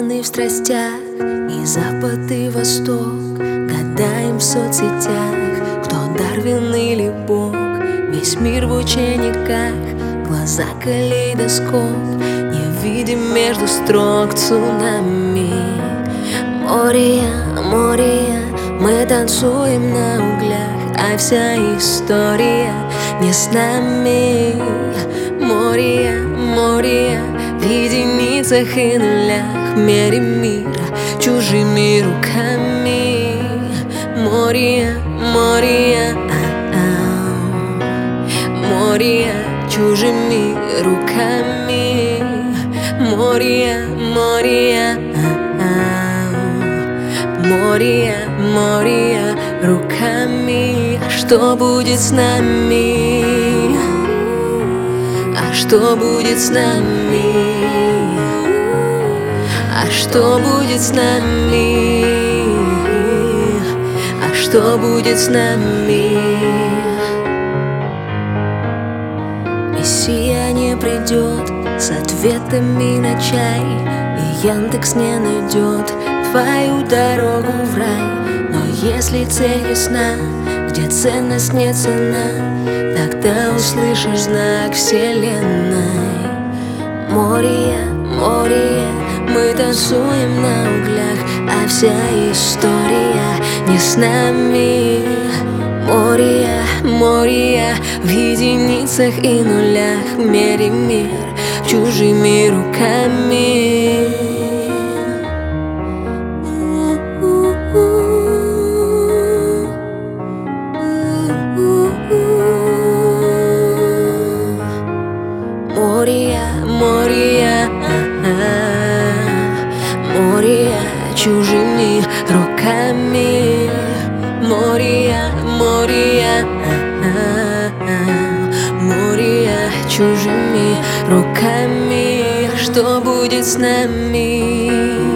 пьяны в страстях, и запад, и восток, гадаем в соцсетях, кто Дарвин или Бог. Весь мир в учениках, глаза калейдоскоп, не видим между строк цунами. Море, море, мы танцуем на углях, а вся история не с нами. Море, море, в единицах и нулях мерим мир чужими руками. Море, море, море, чужими руками. Море, море, море, море, руками. А что будет с нами? А что будет с нами? А что будет с нами? А что будет с нами? Мессия не придет с ответами на чай, и Яндекс не найдет твою дорогу в рай. Но если цель ясна, где ценность не цена, тогда услышишь знак вселенной. Море, море, мы танцуем на углях, а вся история не с нами. Море, море, в единицах и нулях мерим мир чужими руками. Море, море, море, чужими руками. Море, море, море, чужими руками. А что будет с нами?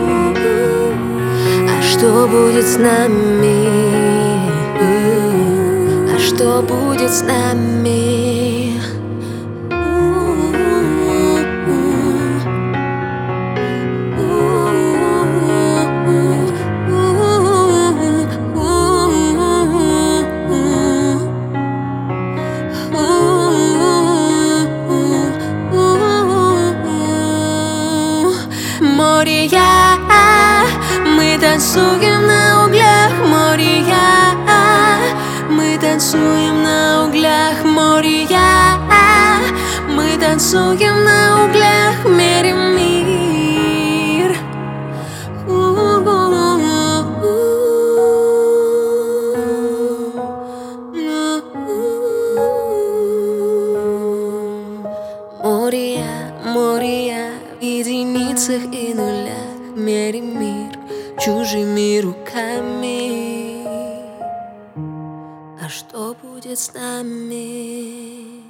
А что будет с нами? А что будет с нами? Море, мы танцуем на углях. Море, мы танцуем на углях. Море, мы танцуем на углях, мерим мир. Море, море, в единицах и нулях мерим мир чужими руками. А что будет с нами?